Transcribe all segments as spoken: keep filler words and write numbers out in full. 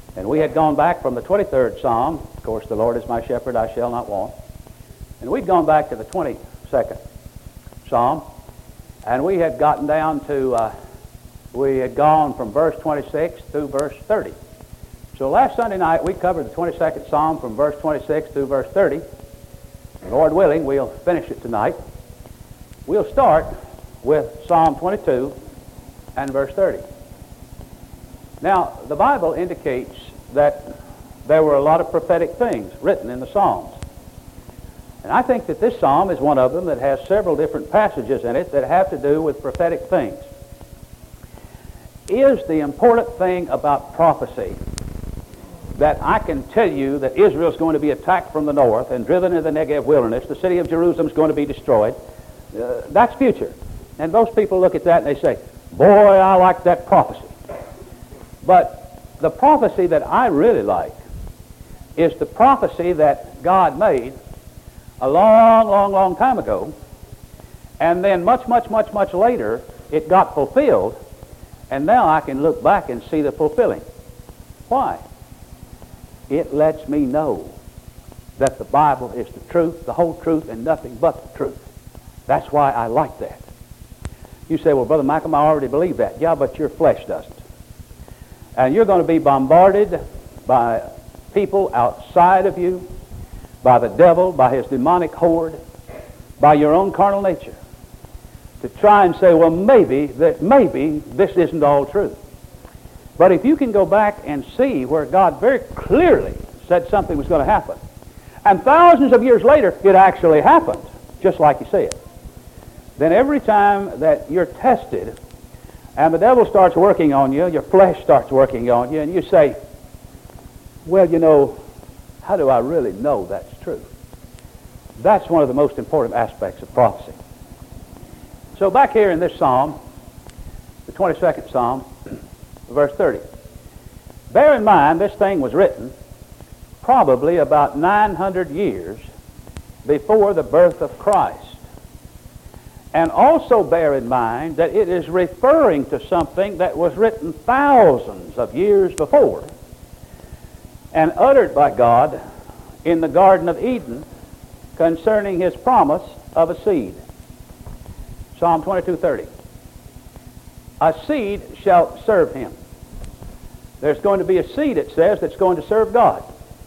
And we had gone back from the twenty-third Psalm. Of course, the Lord is my shepherd, I shall not want. And we'd gone back to the twenty-second Psalm. And we had gotten down to, uh, we had gone from verse twenty-six through verse thirty. So last Sunday night, we covered the twenty-second Psalm from verse twenty-six through verse thirty. And Lord willing, we'll finish it tonight. We'll start with Psalm twenty-two and verse thirty. Now, the Bible indicates that there were a lot of prophetic things written in the Psalms. And I think that this psalm is one of them that has several different passages in it that have to do with prophetic things. Is the important thing about prophecy that I can tell you that Israel is going to be attacked from the north and driven into the Negev wilderness, the city of Jerusalem is going to be destroyed? Uh, that's future. And most people look at that and they say, boy, I like that prophecy. But the prophecy that I really like is the prophecy that God made a long, long, long time ago, and then much, much, much, much later, it got fulfilled, and now I can look back and see the fulfilling. Why? It lets me know that the Bible is the truth, the whole truth, and nothing but the truth. That's why I like that. You say, well, Brother Malcolm, I already believe that. Yeah, but your flesh doesn't. And you're going to be bombarded by people outside of you, by the devil, by his demonic horde, by your own carnal nature, to try and say, well, maybe that maybe this isn't all true. But if you can go back and see where God very clearly said something was going to happen, and thousands of years later it actually happened, just like he said, then every time that you're tested and the devil starts working on you, your flesh starts working on you, and you say, well, you know, how do I really know that's true? That's one of the most important aspects of prophecy. So back here in this psalm, the twenty-second Psalm, verse thirty. Bear in mind, this thing was written probably about nine hundred years before the birth of Christ. And also bear in mind that it is referring to something that was written thousands of years before and uttered by God in the Garden of Eden concerning his promise of a seed. Psalm twenty-two thirty. A seed shall serve him. There's going to be a seed, it says, that's going to serve God.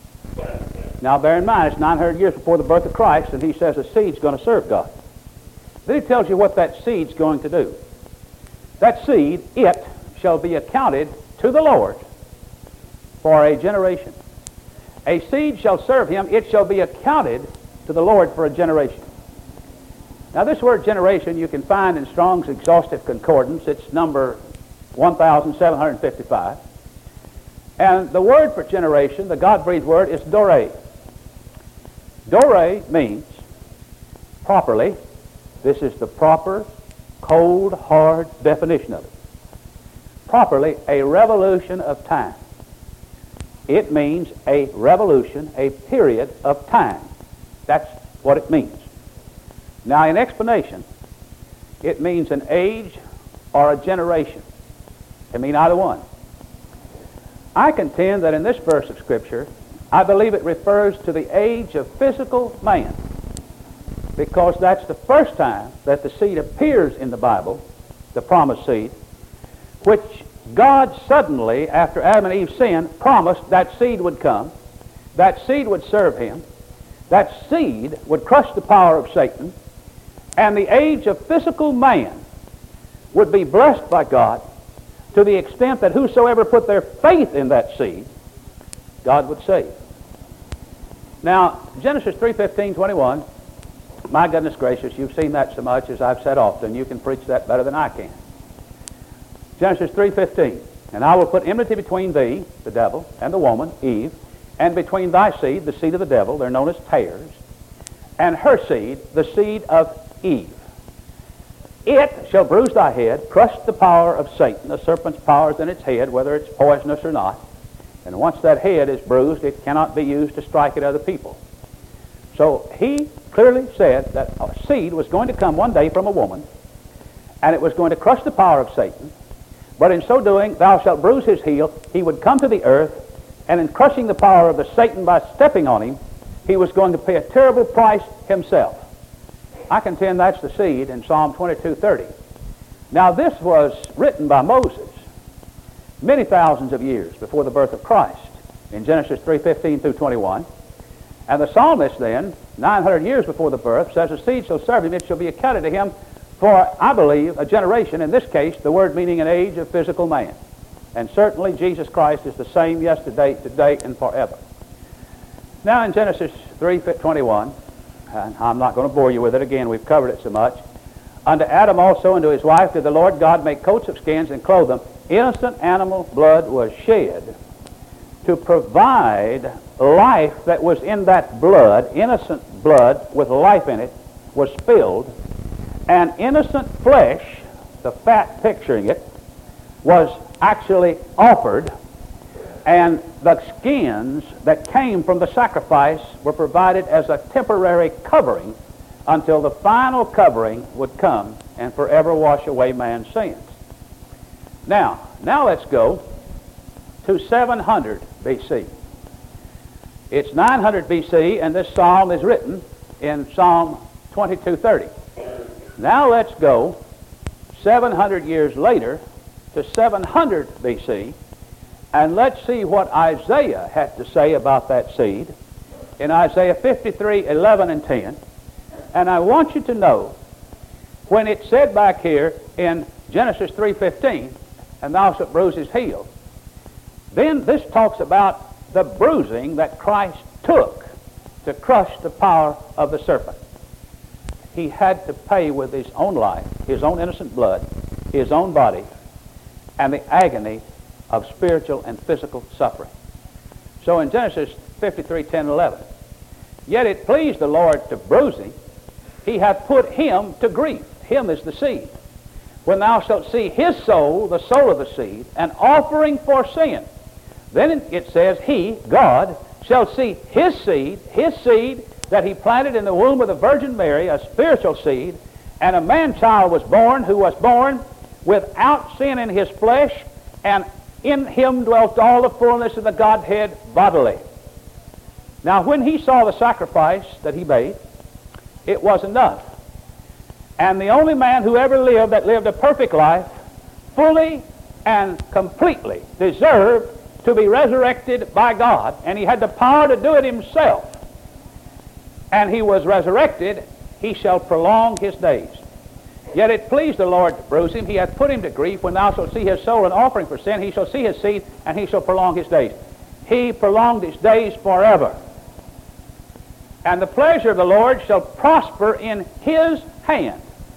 Now bear in mind, it's nine hundred years before the birth of Christ, and he says a seed's going to serve God. Then he tells you what that seed's going to do. That seed, it shall be accounted to the Lord for a generation. A seed shall serve him, it shall be accounted to the Lord for a generation. Now this word generation you can find in Strong's Exhaustive Concordance. It's number one thousand seven hundred fifty-five. And the word for generation, the God-breathed word, is dore. Dore means properly, this is the proper, cold, hard definition of it. Properly, a revolution of time. It means a revolution, a period of time. That's what it means. Now, in explanation, it means an age or a generation. It can mean either one. I contend that in this verse of Scripture, I believe it refers to the age of physical man, because that's the first time that the seed appears in the Bible, the promised seed, which God suddenly, after Adam and Eve sinned, promised that seed would come, that seed would serve him, that seed would crush the power of Satan, and the age of physical man would be blessed by God to the extent that whosoever put their faith in that seed, God would save. Now, Genesis three fifteen, twenty-one, my goodness gracious, you've seen that so much, as I've said often, you can preach that better than I can. Genesis three fifteen, and I will put enmity between thee, the devil, and the woman, Eve, and between thy seed, the seed of the devil, they're known as tares, and her seed, the seed of Eve. It shall bruise thy head, crush the power of Satan. The serpent's power is in its head, whether it's poisonous or not. And once that head is bruised, it cannot be used to strike at other people. So he clearly said that a seed was going to come one day from a woman, and it was going to crush the power of Satan. But in so doing, thou shalt bruise his heel. He would come to the earth. And in crushing the power of the Satan by stepping on him, he was going to pay a terrible price himself. I contend that's the seed in Psalm twenty-two thirty. Now this was written by Moses many thousands of years before the birth of Christ in Genesis three fifteen through twenty-one. And the psalmist then, nine hundred years before the birth, says, "A seed shall serve him, it shall be accounted to him for, I believe, a generation." In this case, the word meaning an age of physical man. And certainly Jesus Christ is the same yesterday, today, and forever. Now in Genesis three twenty-one, and I'm not going to bore you with it again, we've covered it so much. "Unto Adam also and to his wife did the Lord God make coats of skins and clothe them." Innocent animal blood was shed to provide life that was in that blood. Innocent blood with life in it was spilled, and innocent flesh, the fat picturing it, was actually offered, and the skins that came from the sacrifice were provided as a temporary covering until the final covering would come and forever wash away man's sins. Now, now let's go to seven hundred B C. It's nine hundred B C, and this psalm is written in Psalm twenty-two thirty. Now let's go seven hundred years later to seven hundred B C, and let's see what Isaiah had to say about that seed in Isaiah fifty-three, eleven and ten. And I want you to know, when it said back here in Genesis three fifteen, "And thou shalt bruise his heel," then this talks about the bruising that Christ took to crush the power of the serpent. He had to pay with his own life, his own innocent blood, his own body, and the agony of spiritual and physical suffering. So in Genesis fifty-three, ten, eleven, "Yet it pleased the Lord to bruise him. He hath put him to grief." Him is the seed. "When thou shalt see his soul," the soul of the seed, "an offering for sin." Then it says, "He," God, "shall see his seed," his seed that he planted in the womb of the Virgin Mary, a spiritual seed, "and a man-child was born, who was born without sin in his flesh, and in him dwelt all the fullness of the Godhead bodily." Now when he saw the sacrifice that he made, it was enough. And the only man who ever lived that lived a perfect life, fully and completely deserved to be resurrected by God, and he had the power to do it himself. And he was resurrected, he shall prolong his days. "Yet it pleased the Lord to bruise him, he hath put him to grief. When thou shalt see his soul an offering for sin, he shall see his seed, and he shall prolong his days." He prolonged his days forever. "And the pleasure of the Lord shall prosper in his hand."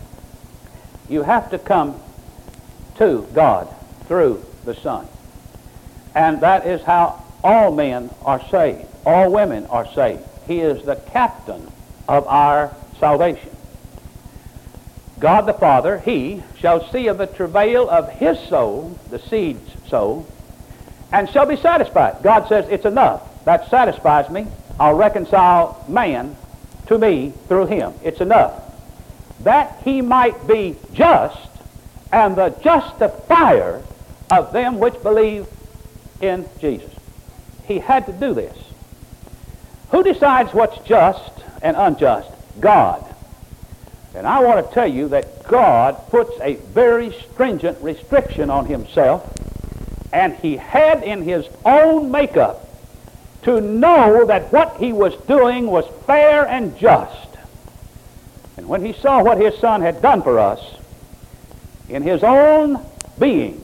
You have to come to God through the Son. And that is how all men are saved. All women are saved. He is the captain of our salvation. God the Father, he shall see of the travail of his soul, the seed's soul, and shall be satisfied. God says, it's enough. That satisfies me. I'll reconcile man to me through him. It's enough. That he might be just and the justifier of them which believe in Jesus. He had to do this. Who decides what's just and unjust? God. And I want to tell you that God puts a very stringent restriction on himself, and he had in his own makeup to know that what he was doing was fair and just. And when he saw what his Son had done for us, in his own being,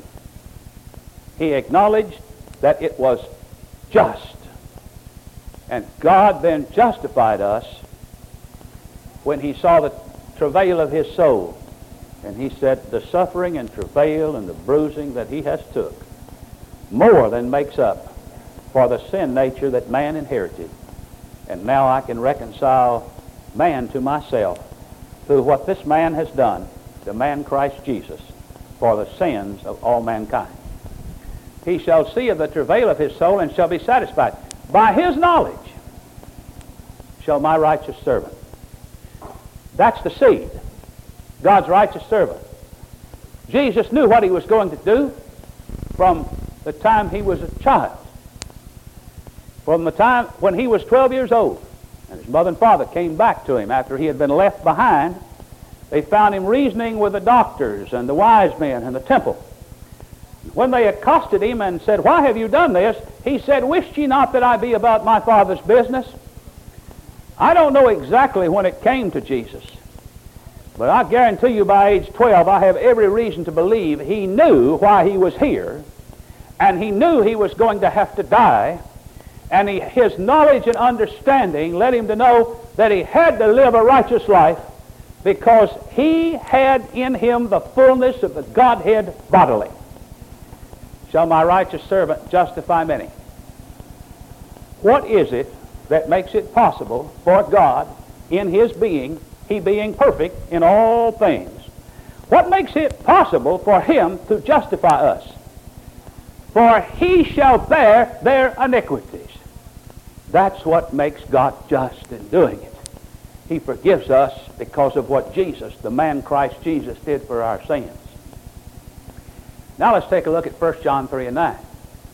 he acknowledged that it was just. And God then justified us when he saw the travail of his soul. And he said, the suffering and travail and the bruising that he has took more than makes up for the sin nature that man inherited. And now I can reconcile man to myself through what this man has done, the man Christ Jesus, for the sins of all mankind. He shall see of the travail of his soul and shall be satisfied. By his knowledge shall my righteous servant. That's the seed, God's righteous servant. Jesus knew what he was going to do from the time he was a child. From the time when he was twelve years old, and his mother and father came back to him after he had been left behind, they found him reasoning with the doctors and the wise men in the temple. When they accosted him and said, "Why have you done this?" he said, "Wist ye not that I be about my Father's business?" I don't know exactly when it came to Jesus, but I guarantee you by age twelve, I have every reason to believe he knew why he was here, and he knew he was going to have to die, and he, his knowledge and understanding led him to know that he had to live a righteous life because he had in him the fullness of the Godhead bodily. Shall my righteous servant justify many? What is it that makes it possible for God in his being, he being perfect in all things? What makes it possible for him to justify us? For he shall bear their iniquities. That's what makes God just in doing it. He forgives us because of what Jesus, the man Christ Jesus, did for our sins. Now let's take a look at First John three and nine.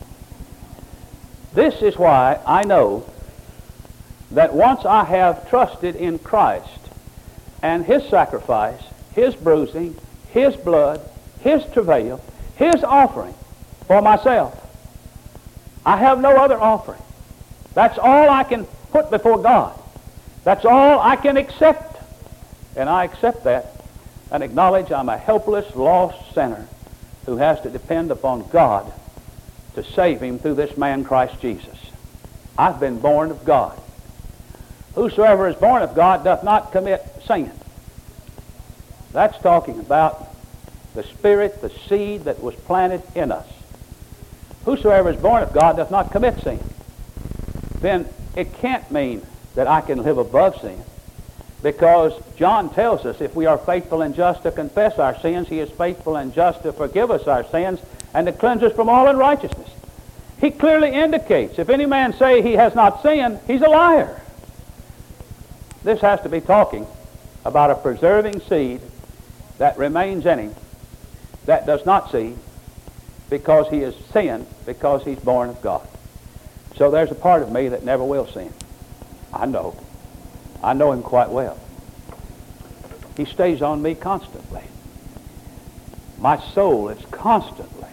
This is why I know that once I have trusted in Christ and his sacrifice, his bruising, his blood, his travail, his offering for myself, I have no other offering. That's all I can put before God. That's all I can accept. And I accept that and acknowledge I'm a helpless, lost sinner who has to depend upon God to save him through this man Christ Jesus. I've been born of God. Whosoever is born of God doth not commit sin. That's talking about the Spirit, the seed that was planted in us. Whosoever is born of God doth not commit sin. Then it can't mean that I can live above sin, because John tells us if we are faithful and just to confess our sins, he is faithful and just to forgive us our sins and to cleanse us from all unrighteousness. He clearly indicates if any man say he has not sinned, he's a liar. This has to be talking about a preserving seed that remains in him, that does not seed, because he has sinned, because he's born of God. So there's a part of me that never will sin. I know. I know him quite well. He stays on me constantly. My soul is constantly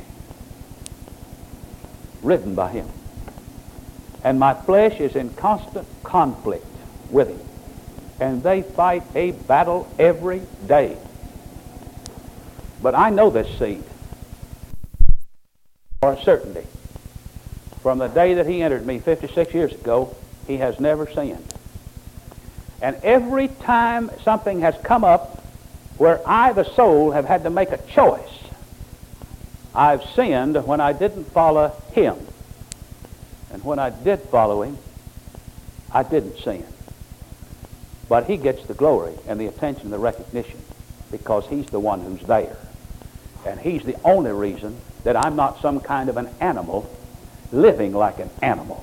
ridden by him. And my flesh is in constant conflict with him. And they fight a battle every day. But I know this seed for a certainty. From the day that he entered me fifty-six years ago, he has never sinned. And every time something has come up where I, the soul, have had to make a choice, I've sinned when I didn't follow him. And when I did follow him, I didn't sin. But he gets the glory and the attention and the recognition because he's the one who's there. And he's the only reason that I'm not some kind of an animal living like an animal.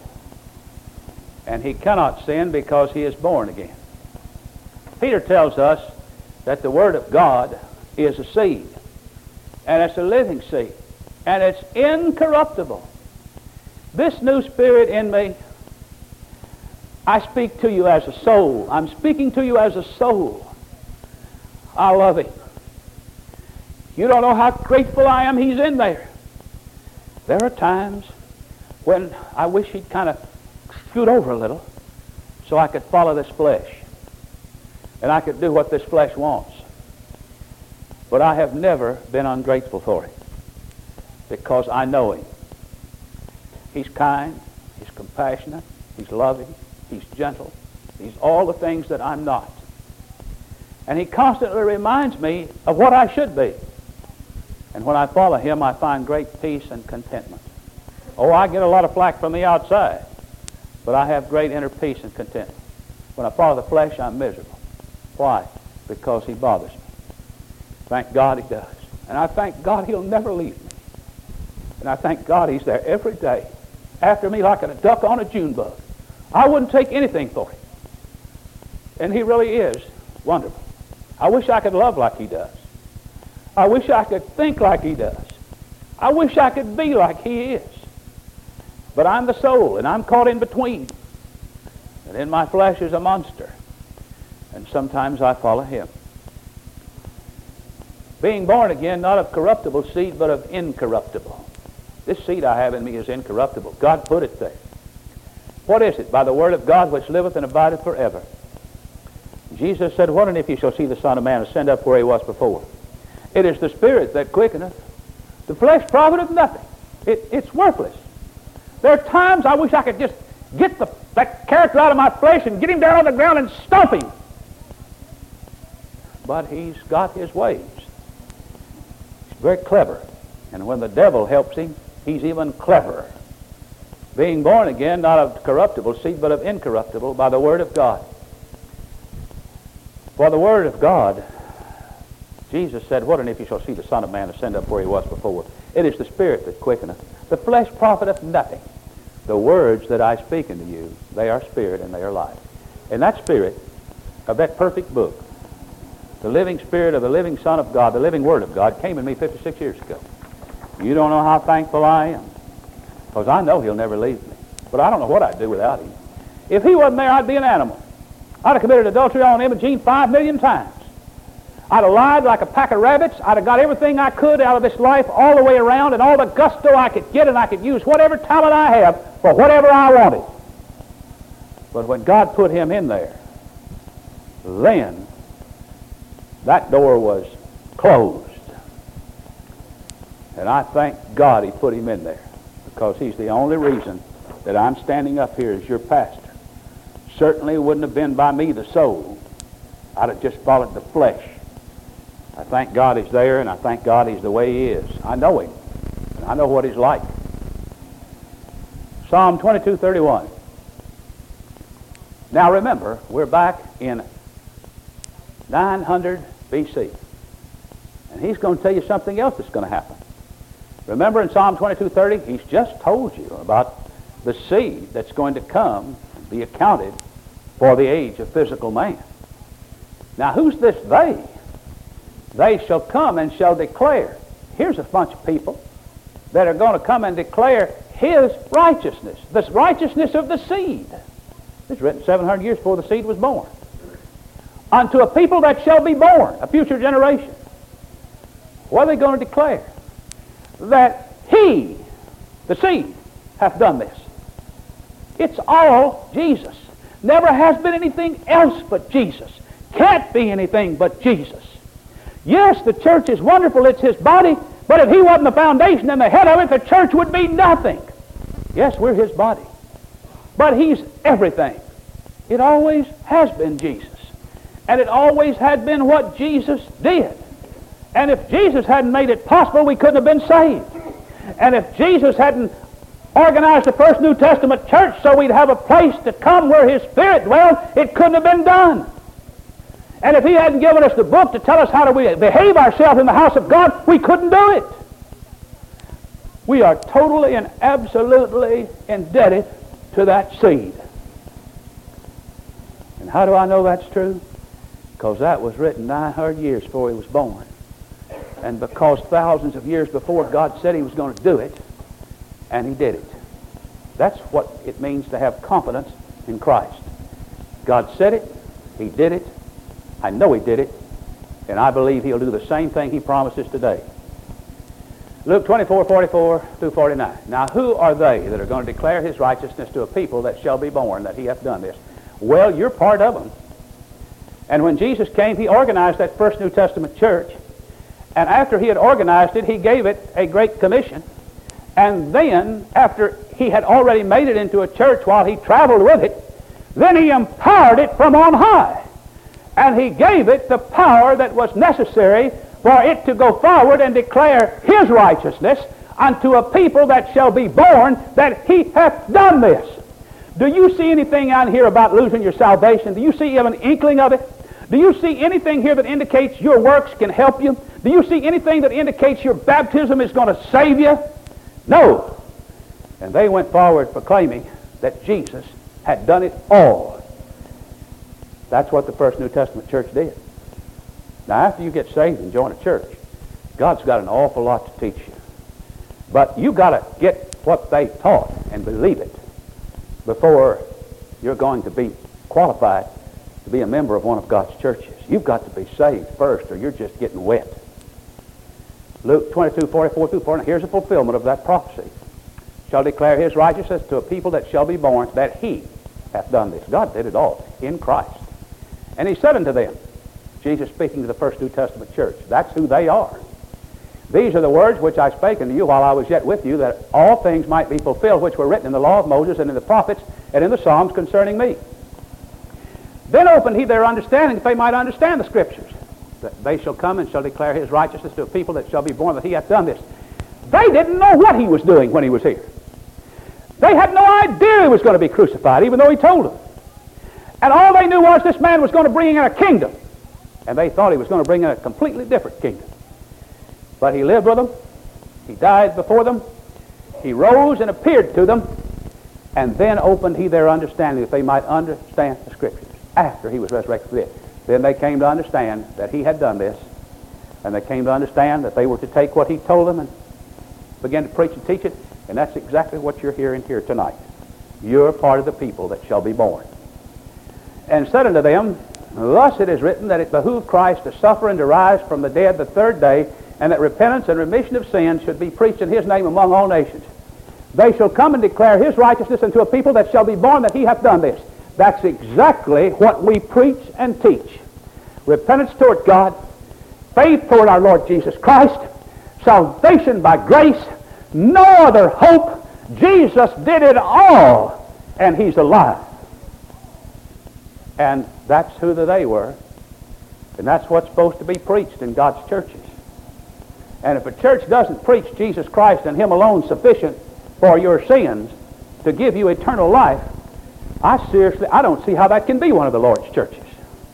And he cannot sin because he is born again. Peter tells us that the Word of God is a seed, and it's a living seed, and it's incorruptible. This new spirit in me, I speak to you as a soul. I'm speaking to you as a soul. I love him. You don't know how grateful I am he's in there. There are times when I wish he'd kind of scoot over a little so I could follow this flesh and I could do what this flesh wants. But I have never been ungrateful for him because I know him. He's kind, he's compassionate, he's loving, he's gentle, he's all the things that I'm not. And he constantly reminds me of what I should be. And when I follow him, I find great peace and contentment. Oh, I get a lot of flack from the outside, but I have great inner peace and contentment. When I follow the flesh, I'm miserable. Why? Because he bothers me. Thank God he does. And I thank God he'll never leave me. And I thank God he's there every day, after me like a duck on a June bug. I wouldn't take anything for him. And he really is wonderful. I wish I could love like he does. I wish I could think like he does. I wish I could be like he is. But I'm the soul, and I'm caught in between. And in my flesh is a monster. And sometimes I follow him. Being born again, not of corruptible seed, but of incorruptible. This seed I have in me is incorruptible. God put it there. What is it? By the word of God which liveth and abideth forever. Jesus said, what and if ye shall see the Son of Man ascend up where he was before? It is the Spirit that quickeneth. The flesh profiteth nothing. It, it's worthless. There are times I wish I could just get the, that character out of my flesh and get him down on the ground and stomp him. But he's got his ways. He's very clever. And when the devil helps him, he's even cleverer. Being born again, not of corruptible seed, but of incorruptible, by the word of God. For the word of God, Jesus said, what and if you shall see the Son of Man ascend up where he was before? It is the Spirit that quickeneth. The flesh profiteth nothing. The words that I speak unto you, they are spirit and they are life. And that spirit of that perfect book, the living spirit of the living Son of God, the living Word of God, came in me fifty-six years ago. You don't know how thankful I am, because I know he'll never leave me. But I don't know what I'd do without him. If he wasn't there, I'd be an animal. I'd have committed adultery on Imogene five million times. I'd have lied like a pack of rabbits. I'd have got everything I could out of this life all the way around, and all the gusto I could get, and I could use whatever talent I have for whatever I wanted. But when God put him in there, then that door was closed. And I thank God he put him in there, because he's the only reason that I'm standing up here as your pastor. Certainly it wouldn't have been by me, the soul. I'd have just followed the flesh. I thank God he's there, and I thank God he's the way he is. I know him. And I know what he's like. Psalm twenty-two thirty-one. Now remember, we're back in nine hundred B C. And he's going to tell you something else that's going to happen. Remember in Psalm twenty-two thirty, he's just told you about the seed that's going to come and be accounted for the age of physical man. Now who's this they? They shall come and shall declare. Here's a bunch of people that are going to come and declare his righteousness, the righteousness of the seed. It's written seven hundred years before the seed was born. Unto a people that shall be born, a future generation. What are they going to declare? That he, the seed, hath done this. It's all Jesus. Never has been anything else but Jesus. Can't be anything but Jesus. Yes, the church is wonderful, it's his body, but if he wasn't the foundation and the head of it, the church would be nothing. Yes, we're his body, but he's everything. It always has been Jesus, and it always had been what Jesus did. And if Jesus hadn't made it possible, we couldn't have been saved. And if Jesus hadn't organized the first New Testament church so we'd have a place to come where his Spirit dwelled, it couldn't have been done. And if he hadn't given us the book to tell us how to behave ourselves in the house of God, we couldn't do it. We are totally and absolutely indebted to that seed. And how do I know that's true? Because that was written nine hundred years before he was born. And because thousands of years before God said he was going to do it, and he did it. That's what it means to have confidence in Christ. God said it, he did it, I know he did it, and I believe he'll do the same thing he promises today. Luke twenty-four, forty-four through forty-nine. Now who are they that are going to declare his righteousness to a people that shall be born, that he hath done this? Well, you're part of them. And when Jesus came, he organized that first New Testament church. And after he had organized it, he gave it a great commission. And then, after he had already made it into a church while he traveled with it, then he empowered it from on high. And he gave it the power that was necessary for it to go forward and declare his righteousness unto a people that shall be born, that he hath done this. Do you see anything out here about losing your salvation? Do you see even an inkling of it? Do you see anything here that indicates your works can help you? Do you see anything that indicates your baptism is going to save you? No. And they went forward proclaiming that Jesus had done it all. That's what the first New Testament church did. Now, after you get saved and join a church, God's got an awful lot to teach you. But you got to get what they taught and believe it before you're going to be qualified to be a member of one of God's churches. You've got to be saved first, or you're just getting wet. Luke twenty-two, forty-four through forty. Here's a fulfillment of that prophecy. Shall declare his righteousness to a people that shall be born, that he hath done this. God did it all in Christ. And he said unto them, Jesus speaking to the first New Testament church, that's who they are. These are the words which I spake unto you while I was yet with you, that all things might be fulfilled which were written in the law of Moses and in the prophets and in the Psalms concerning me. Then opened he their understanding, that they might understand the Scriptures. That they shall come and shall declare his righteousness to a people that shall be born, that he hath done this. They didn't know what he was doing when he was here. They had no idea he was going to be crucified, even though he told them. And all they knew was this man was going to bring in a kingdom. And they thought he was going to bring in a completely different kingdom. But he lived with them. He died before them. He rose and appeared to them. And then opened he their understanding, that they might understand the Scriptures after he was resurrected from the dead. Then they came to understand that he had done this. And they came to understand that they were to take what he told them and begin to preach and teach it. And that's exactly what you're hearing here tonight. You're part of the people that shall be born. And said unto them, thus it is written that it behooved Christ to suffer and to rise from the dead the third day, and that repentance and remission of sins should be preached in his name among all nations. They shall come and declare his righteousness unto a people that shall be born, that he hath done this. That's exactly what we preach and teach. Repentance toward God, faith toward our Lord Jesus Christ, salvation by grace, no other hope. Jesus did it all, and he's alive. And that's who they were. And that's what's supposed to be preached in God's churches. And if a church doesn't preach Jesus Christ and him alone sufficient for your sins to give you eternal life, I seriously, I don't see how that can be one of the Lord's churches.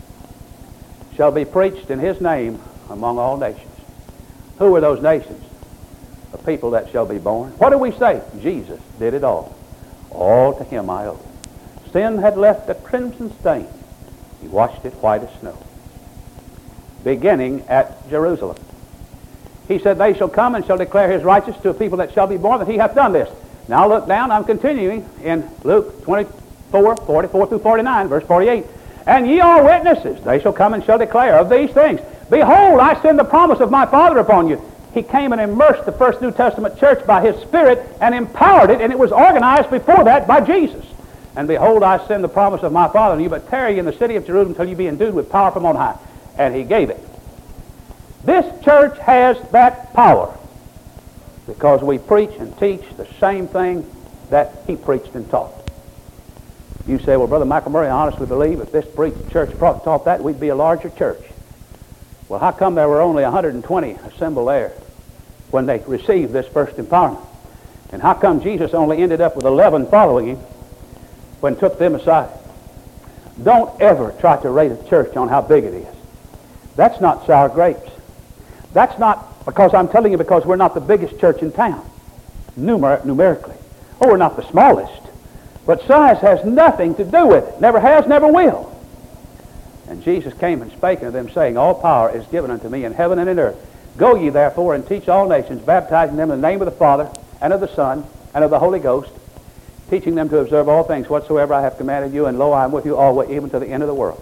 Shall be preached in his name among all nations. Who are those nations? The people that shall be born. What do we say? Jesus did it all. All to him I owe. Sin had left a crimson stain. He washed it white as snow. Beginning at Jerusalem. He said, they shall come and shall declare his righteousness to a people that shall be born, that he hath done this. Now look down, I'm continuing in Luke twenty-four, forty-four through forty-nine, verse forty-eight. And ye are witnesses. They shall come and shall declare of these things. Behold, I send the promise of my Father upon you. He came and immersed the first New Testament church by his Spirit and empowered it, and it was organized before that by Jesus. And behold, I send the promise of my Father, and you but tarry in the city of Jerusalem till you be endued with power from on high. And he gave it. This church has that power because we preach and teach the same thing that he preached and taught. You say, well, Brother Michael Murray, I honestly believe if this preached church taught that, we'd be a larger church. Well, how come there were only one hundred twenty assembled there when they received this first empowerment? And how come Jesus only ended up with eleven following him when he took them aside? Don't ever try to rate a church on how big it is. That's not sour grapes. That's not because I'm telling you because we're not the biggest church in town, numer- numerically. Oh, we're not the smallest. But size has nothing to do with it. Never has, never will. And Jesus came and spake unto them, saying, all power is given unto me in heaven and in earth. Go ye therefore and teach all nations, baptizing them in the name of the Father, and of the Son, and of the Holy Ghost, teaching them to observe all things whatsoever I have commanded you, and lo, I am with you always, even to the end of the world.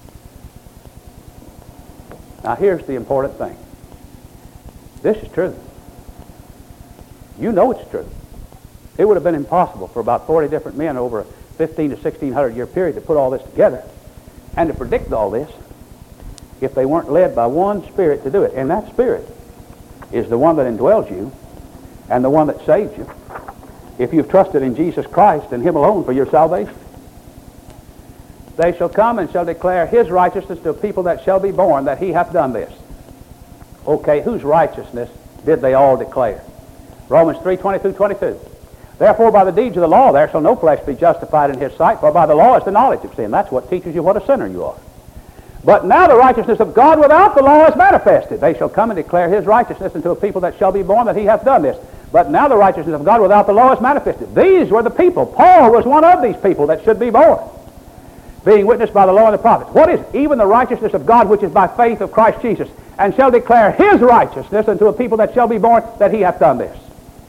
Now here's the important thing. This is true. You know it's true. It would have been impossible for about forty different men over a fifteen to sixteen hundred year period to put all this together and to predict all this if they weren't led by one Spirit to do it. And that Spirit is the one that indwells you and the one that saves you if you've trusted in Jesus Christ and him alone for your salvation. They shall come and shall declare his righteousness to a people that shall be born, that he hath done this. Okay, whose righteousness did they all declare? Romans three, twenty through twenty-two. Therefore, by the deeds of the law, there shall no flesh be justified in his sight, for by the law is the knowledge of sin. That's what teaches you what a sinner you are. But now the righteousness of God without the law is manifested. They shall come and declare his righteousness unto a people that shall be born, that he hath done this. But now the righteousness of God without the law is manifested. These were the people. Paul was one of these people that should be born, being witnessed by the law and the prophets. What is it? Even the righteousness of God, which is by faith of Christ Jesus, and shall declare his righteousness unto a people that shall be born, that he hath done this.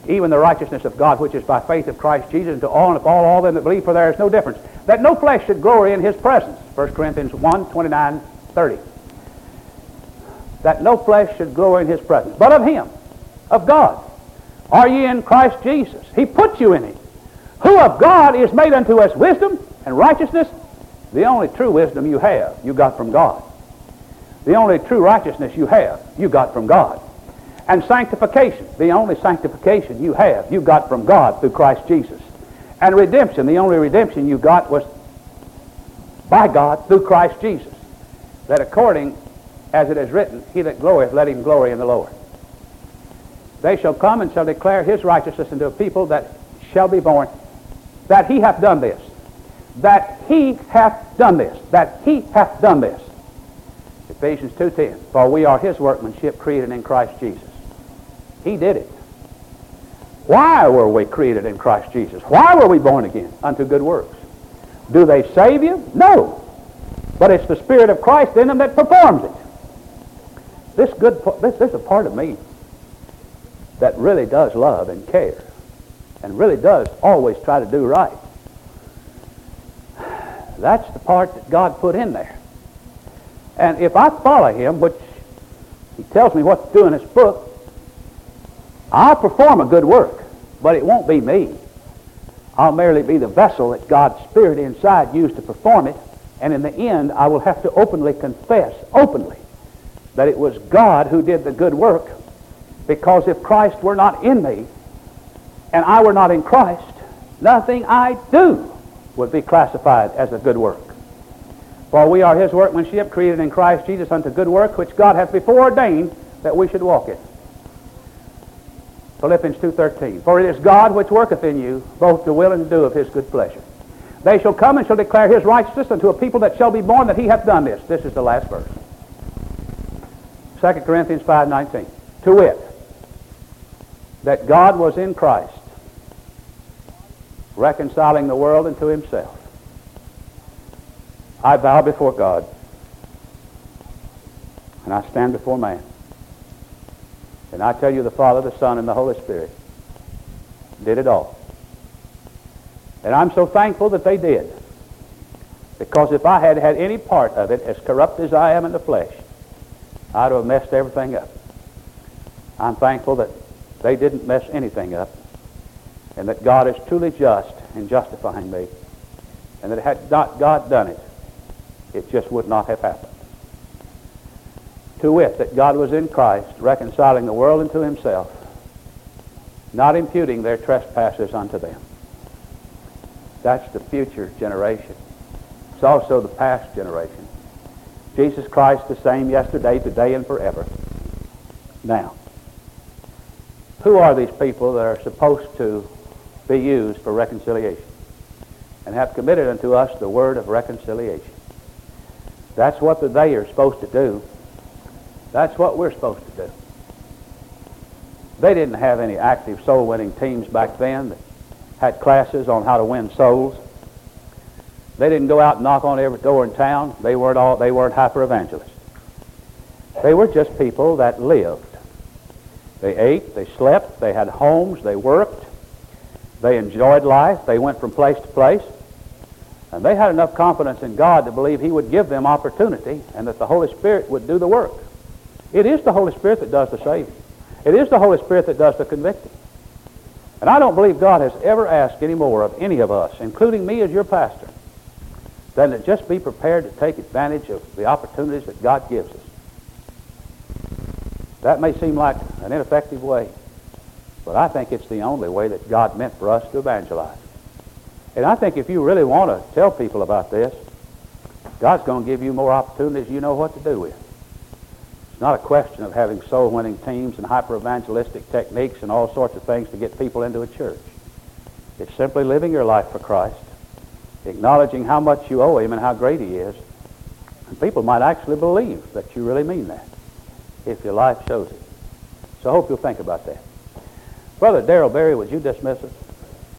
even the righteousness of God, which is by faith of Christ Jesus, and to all and upon all them that believe, for there is no difference. That no flesh should glory in his presence. First Corinthians one, twenty-nine, thirty. That no flesh should glory in his presence, but of him, of God. Are ye in Christ Jesus? He put you in him. Who of God is made unto us wisdom and righteousness? The only true wisdom you have, you got from God. The only true righteousness you have, you got from God. And sanctification, the only sanctification you have, you got from God through Christ Jesus. And redemption, the only redemption you got was by God through Christ Jesus. That according as it is written, he that glorieth, let him glory in the Lord. They shall come and shall declare his righteousness unto a people that shall be born, that he hath done this, that he hath done this, that he hath done this. Ephesians two ten, for we are his workmanship created in Christ Jesus. He did it. Why were we created in Christ Jesus? Why were we born again? Unto good works. Do they save you? No. But it's the Spirit of Christ in them that performs it. This good, this, this is a part of me that really does love and care and really does always try to do right. That's the part that God put in there. And if I follow him, which he tells me what to do in his book, I'll perform a good work, but it won't be me. I'll merely be the vessel that God's Spirit inside used to perform it, and in the end I will have to openly confess, openly, that it was God who did the good work, because if Christ were not in me, and I were not in Christ, nothing I do would be classified as a good work. For we are his workmanship, created in Christ Jesus unto good work, which God hath before ordained that we should walk in. Philippians two thirteen, for it is God which worketh in you both to will and to do of his good pleasure. They shall come and shall declare his righteousness unto a people that shall be born, that he hath done this. This is the last verse. Second Corinthians five nineteen, to wit, that God was in Christ, reconciling the world unto himself. I vow before God, and I stand before man, and I tell you the Father, the Son, and the Holy Spirit did it all. And I'm so thankful that they did, because if I had had any part of it, as corrupt as I am in the flesh, I'd have messed everything up. I'm thankful that they didn't mess anything up, and that God is truly just in justifying me, and that had not God done it, it just would not have happened. To wit, that God was in Christ, reconciling the world unto himself, not imputing their trespasses unto them. That's the future generation. It's also the past generation. Jesus Christ the same yesterday, today, and forever. Now, who are these people that are supposed to be used for reconciliation and have committed unto us the word of reconciliation? That's what the they are supposed to do. That's what we're supposed to do. They didn't have any active soul-winning teams back then that had classes on how to win souls. They didn't go out and knock on every door in town. They weren't all, they weren't hyper-evangelists. They were just people that lived. They ate, they slept, they had homes, they worked, they enjoyed life, they went from place to place, and they had enough confidence in God to believe he would give them opportunity and that the Holy Spirit would do the work. It is the Holy Spirit that does the saving. It is the Holy Spirit that does the convicting. And I don't believe God has ever asked any more of any of us, including me as your pastor, than to just be prepared to take advantage of the opportunities that God gives us. That may seem like an ineffective way, but I think it's the only way that God meant for us to evangelize. And I think if you really want to tell people about this, God's going to give you more opportunities you know what to do with. It's not a question of having soul-winning teams and hyper-evangelistic techniques and all sorts of things to get people into a church. It's simply living your life for Christ, acknowledging how much you owe him and how great he is. And people might actually believe that you really mean that if your life shows it. So I hope you'll think about that. Brother Darrell Berry, would you dismiss us?